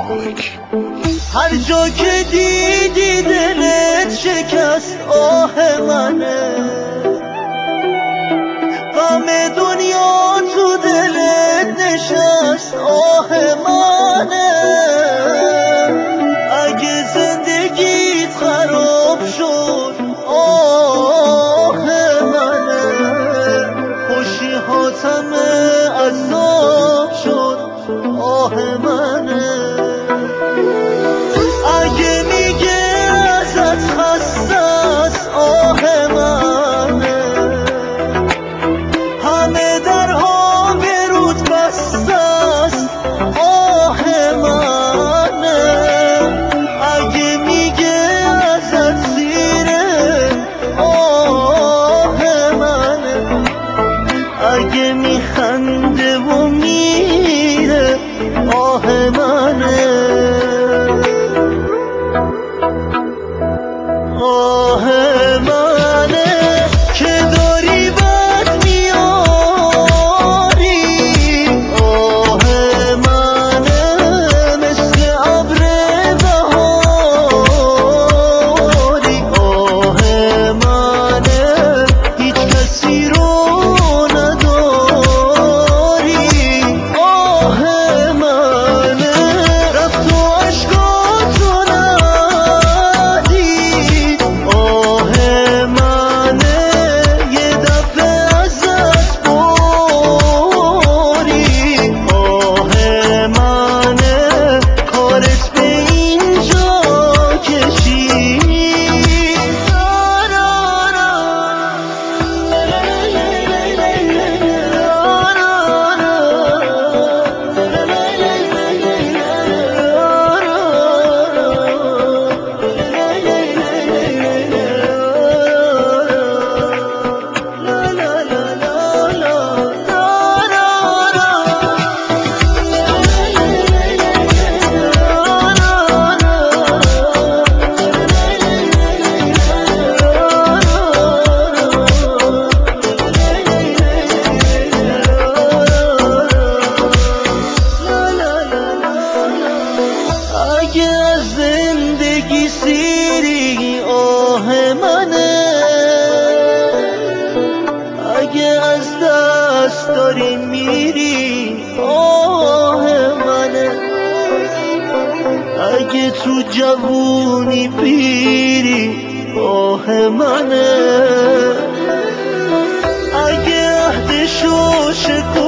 هر جا که دیدی دلت شکست آه منه، غم دنیا تو دلت نشست آه منه. اگه زندگیت خراب شد آه منه، خوشی هاتم عذاب شد آه منه. اگه میگه ازت خسته است آه منه، همه درها به رود بسته است آه منه. اگه میگه ازت سیره آه منه، اگه میخنده و میره آه منه. آه منه که داری بد میاری، آه منه مثل ابر بهاری، آه منه هیچ کسی رو نداری، آه منه رفت و عشقاتو ندید، آه منه یه دفعه ازت باری، آه منه کارت به اینجا کشید. اگه از زندگی سیری آه منه، اگه از دست داری میری آه منه، اگه تو جوونی پیری آه منه، اگه عهدشو شکن